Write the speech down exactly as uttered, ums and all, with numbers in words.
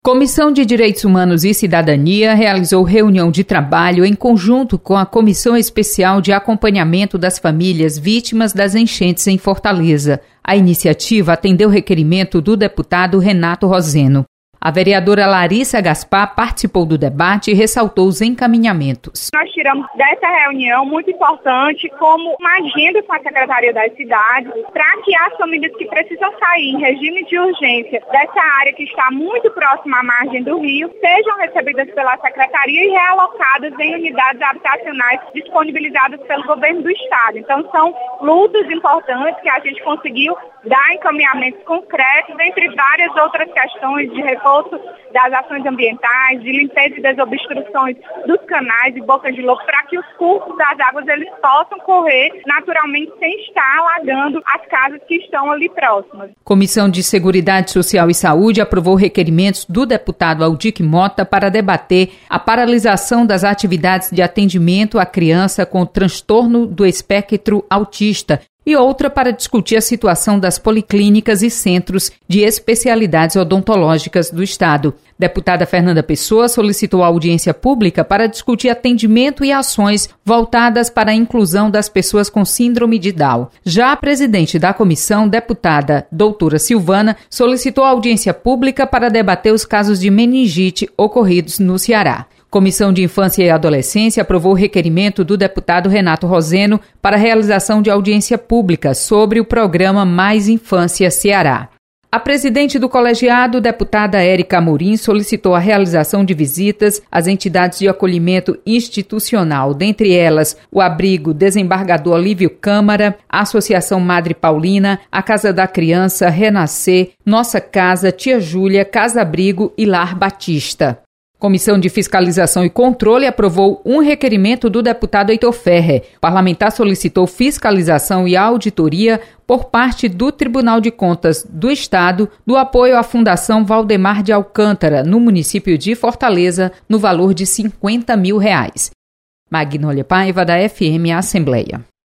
Comissão de Direitos Humanos e Cidadania realizou reunião de trabalho em conjunto com a Comissão Especial de Acompanhamento das Famílias Vítimas das Enchentes em Fortaleza. A iniciativa atendeu requerimento do deputado Renato Roseno. A vereadora Larissa Gaspar participou do debate e ressaltou os encaminhamentos. Nós tiramos dessa reunião muito importante como uma agenda com a Secretaria das Cidades para que as famílias que precisam sair em regime de urgência dessa área que está muito próxima à margem do rio sejam recebidas pela Secretaria e realocadas em unidades habitacionais disponibilizadas pelo governo do Estado. Então são lutas importantes que a gente conseguiu dar encaminhamentos concretos, entre várias outras questões de reforço das ações ambientais, de limpeza e desobstruções dos canais e bocas de lobo, para que os cursos das águas eles possam correr naturalmente sem estar alagando as casas que estão ali próximas. Comissão de Seguridade Social e Saúde aprovou requerimentos do deputado Aldic Mota para debater a paralisação das atividades de atendimento à criança com transtorno do espectro autista e outra para discutir a situação das policlínicas e centros de especialidades odontológicas do Estado. Deputada Fernanda Pessoa solicitou audiência pública para discutir atendimento e ações voltadas para a inclusão das pessoas com síndrome de Down. Já a presidente da comissão, deputada doutora Silvana, solicitou audiência pública para debater os casos de meningite ocorridos no Ceará. Comissão de Infância e Adolescência aprovou o requerimento do deputado Renato Roseno para a realização de audiência pública sobre o programa Mais Infância Ceará. A presidente do colegiado, deputada Érica Amorim, solicitou a realização de visitas às entidades de acolhimento institucional, dentre elas o Abrigo Desembargador Olívio Câmara, a Associação Madre Paulina, a Casa da Criança, Renascer, Nossa Casa, Tia Júlia, Casa Abrigo e Lar Batista. Comissão de Fiscalização e Controle aprovou um requerimento do deputado Heitor Ferrer. O parlamentar solicitou fiscalização e auditoria por parte do Tribunal de Contas do Estado do apoio à Fundação Valdemar de Alcântara, no município de Fortaleza, no valor de cinquenta mil reais. Magnólia Paiva, da F M Assembleia.